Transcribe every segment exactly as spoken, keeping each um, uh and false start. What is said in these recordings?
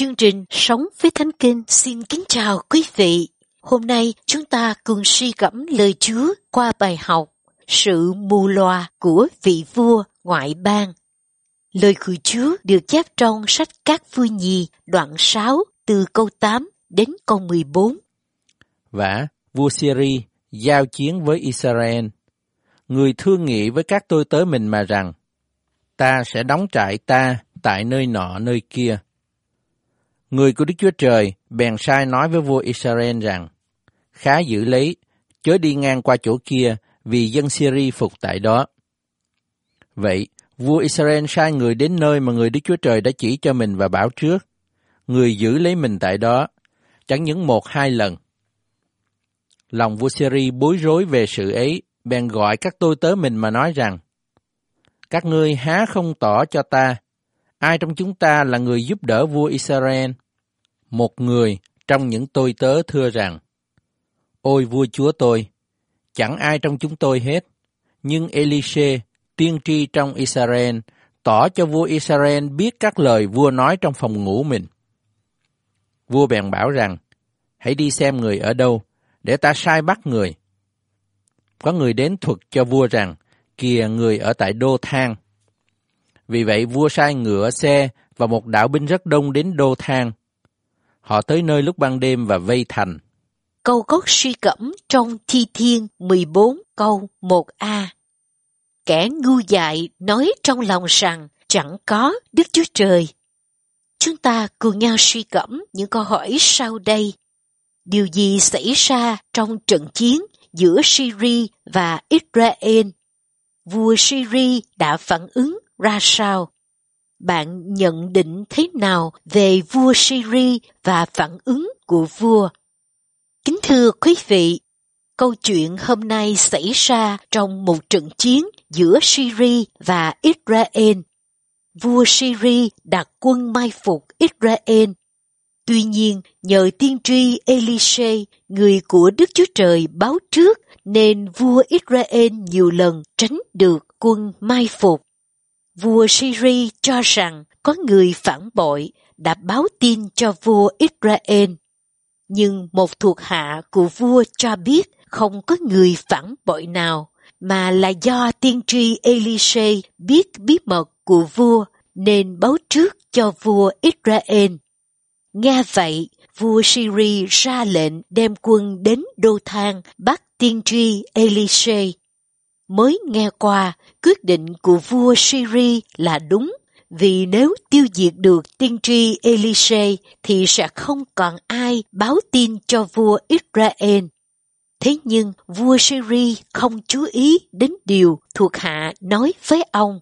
Chương trình Sống với Thánh Kinh xin kính chào quý vị. Hôm nay chúng ta cùng suy gẫm lời Chúa qua bài học Sự mù loà của vị vua ngoại bang. Lời của Chúa được chép trong sách Các Vua Nhì đoạn sáu từ câu tám đến câu mười bốn. Vả, vua Syri giao chiến với Israel. Người thương nghị với các tôi tớ mình mà rằng, ta sẽ đóng trại ta tại nơi nọ nơi kia. Người của Đức Chúa Trời bèn sai nói với vua Israel rằng, khá giữ lấy, chớ đi ngang qua chỗ kia, vì dân Syri phục tại đó. Vậy, vua Israel sai người đến nơi mà người Đức Chúa Trời đã chỉ cho mình và bảo trước. Người giữ lấy mình tại đó, chẳng những một hai lần. Lòng vua Syri bối rối về sự ấy, bèn gọi các tôi tớ mình mà nói rằng, các ngươi há không tỏ cho ta, ai trong chúng ta là người giúp đỡ vua Israel? Một người trong những tôi tớ thưa rằng, ôi vua chúa tôi, chẳng ai trong chúng tôi hết, nhưng Elisê, tiên tri trong Israel, tỏ cho vua Israel biết các lời vua nói trong phòng ngủ mình. Vua bèn bảo rằng, hãy đi xem người ở đâu, để ta sai bắt người. Có người đến thuật cho vua rằng, kìa người ở tại Đô Thang. Vì vậy vua sai ngựa xe và một đạo binh rất đông đến Đô Thang. Họ tới nơi lúc ban đêm và vây thành. Câu gốc suy gẫm trong Thi Thiên mười bốn câu một a. Kẻ ngu dại nói trong lòng rằng chẳng có Đức Chúa Trời. Chúng ta cùng nhau suy gẫm những câu hỏi sau đây. Điều gì xảy ra trong trận chiến giữa Syria và Israel? Vua Syria đã phản ứng ra sao? Bạn nhận định thế nào về vua Syria và phản ứng của vua? Kính thưa quý vị, câu chuyện hôm nay xảy ra trong một trận chiến giữa Syria và Israel. Vua Syria đặt quân mai phục Israel. Tuy nhiên, nhờ tiên tri Elisê, người của Đức Chúa Trời báo trước, nên vua Israel nhiều lần tránh được quân mai phục. Vua Syria cho rằng có người phản bội đã báo tin cho vua Israel. Nhưng một thuộc hạ của vua cho biết không có người phản bội nào, mà là do tiên tri Elisê biết bí mật của vua nên báo trước cho vua Israel. Nghe vậy, vua Syria ra lệnh đem quân đến Đô Thang bắt tiên tri Elisê. Mới nghe qua, quyết định của vua Syria là đúng, vì nếu tiêu diệt được tiên tri Elisê thì sẽ không còn ai báo tin cho vua Israel. Thế nhưng vua Syria không chú ý đến điều thuộc hạ nói với ông.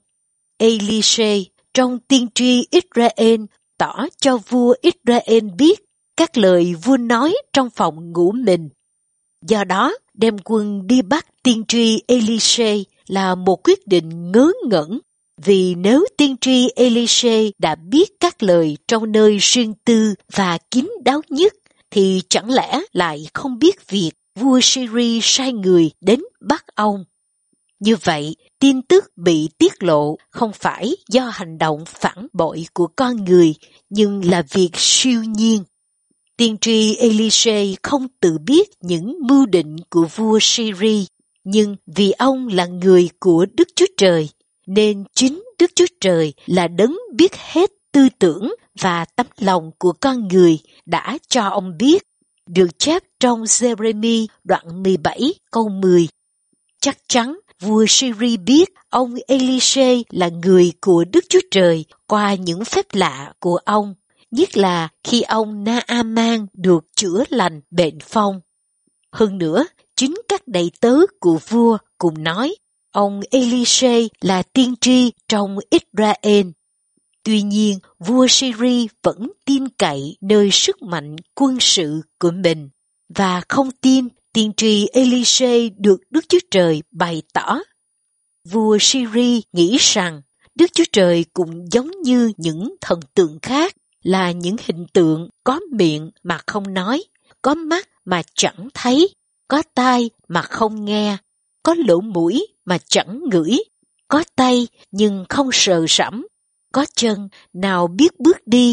Elisê trong tiên tri Israel tỏ cho vua Israel biết các lời vua nói trong phòng ngủ mình. Do đó, đem quân đi bắt tiên tri Elisê là một quyết định ngớ ngẩn, vì nếu tiên tri Elisê đã biết các lời trong nơi riêng tư và kín đáo nhất, thì chẳng lẽ lại không biết việc vua Syria sai người đến bắt ông. Như vậy, tin tức bị tiết lộ không phải do hành động phản bội của con người, nhưng là việc siêu nhiên. Tiên tri Elisê không tự biết những mưu định của vua Syria, nhưng vì ông là người của Đức Chúa Trời, nên chính Đức Chúa Trời là đấng biết hết tư tưởng và tấm lòng của con người đã cho ông biết, được chép trong Giê-rê-mi đoạn mười bảy câu mười. Chắc chắn vua Syria biết ông Elisê là người của Đức Chúa Trời qua những phép lạ của ông, nhất là khi ông Na-a-man được chữa lành bệnh phong. Hơn nữa, chính các đầy tớ của vua cùng nói ông Elisê là tiên tri trong Israel. Tuy nhiên, vua Syria vẫn tin cậy nơi sức mạnh quân sự của mình và không tin tiên tri Elisê được Đức Chúa Trời bày tỏ. Vua Syria nghĩ rằng Đức Chúa Trời cũng giống như những thần tượng khác, là những hình tượng có miệng mà không nói, có mắt mà chẳng thấy, có tai mà không nghe, có lỗ mũi mà chẳng ngửi, có tay nhưng không sờ sẫm, có chân nào biết bước đi,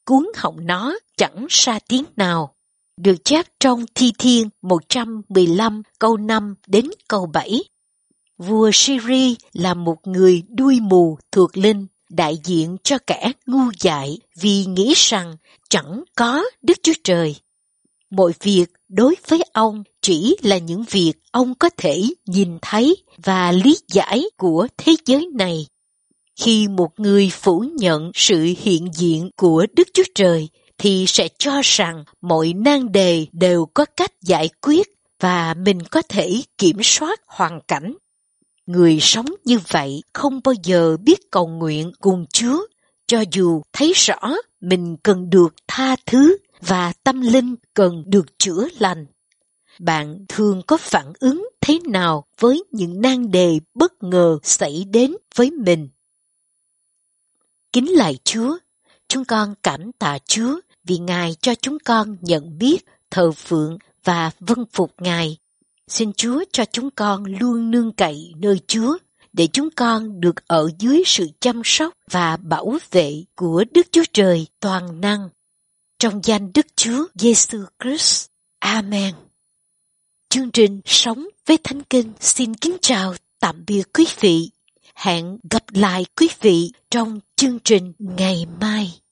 cuốn họng nó chẳng ra tiếng nào. Được chép trong Thi Thiên một trăm mười lăm câu năm đến câu bảy. Vua Syri là một người đuôi mù thuộc linh, đại diện cho kẻ ngu dại vì nghĩ rằng chẳng có Đức Chúa Trời. Mọi việc đối với ông chỉ là những việc ông có thể nhìn thấy và lý giải của thế giới này. Khi một người phủ nhận sự hiện diện của Đức Chúa Trời, thì sẽ cho rằng mọi nan đề đều có cách giải quyết và mình có thể kiểm soát hoàn cảnh. Người sống như vậy không bao giờ biết cầu nguyện cùng Chúa, cho dù thấy rõ mình cần được tha thứ và tâm linh cần được chữa lành. Bạn thường có phản ứng thế nào với những nan đề bất ngờ xảy đến với mình? Kính lạy Chúa, chúng con cảm tạ Chúa vì Ngài cho chúng con nhận biết, thờ phượng và vâng phục Ngài. Xin Chúa cho chúng con luôn nương cậy nơi Chúa, để chúng con được ở dưới sự chăm sóc và bảo vệ của Đức Chúa Trời toàn năng. Trong danh Đức Chúa Giêsu Christ. Amen. Chương trình Sống với Thánh Kinh xin kính chào tạm biệt quý vị. Hẹn gặp lại quý vị trong chương trình ngày mai.